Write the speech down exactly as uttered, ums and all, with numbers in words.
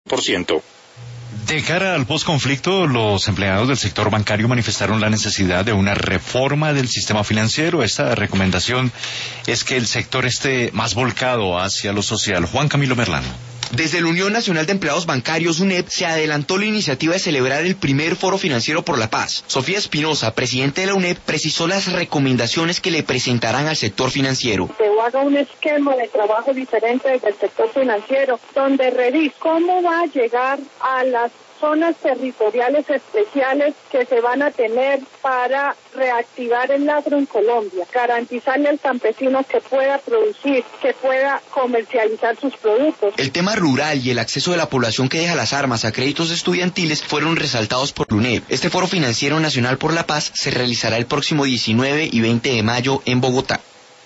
por ciento. De cara al posconflicto, los empleados del sector bancario manifestaron la necesidad de una reforma del sistema financiero. Esta recomendación es que el sector esté más volcado hacia lo social. Juan Camilo Merlano. Desde la Unión Nacional de Empleados Bancarios, UNEP, se adelantó la iniciativa de celebrar el primer Foro Financiero por la Paz. Sofía Espinosa, presidente de la UNEP, precisó las recomendaciones que le presentarán al sector financiero. Se haga un esquema de trabajo diferente desde el sector financiero, donde revise cómo va a llegar a las zonas territoriales especiales que se van a tener para reactivar el agro en Colombia, garantizarle al campesino que pueda producir, que pueda comercializar sus productos. El tema rural y el acceso de la población que deja las armas a créditos estudiantiles fueron resaltados por la UNEP. Este Foro Financiero Nacional por la Paz se realizará el próximo diecinueve y veinte de mayo en Bogotá.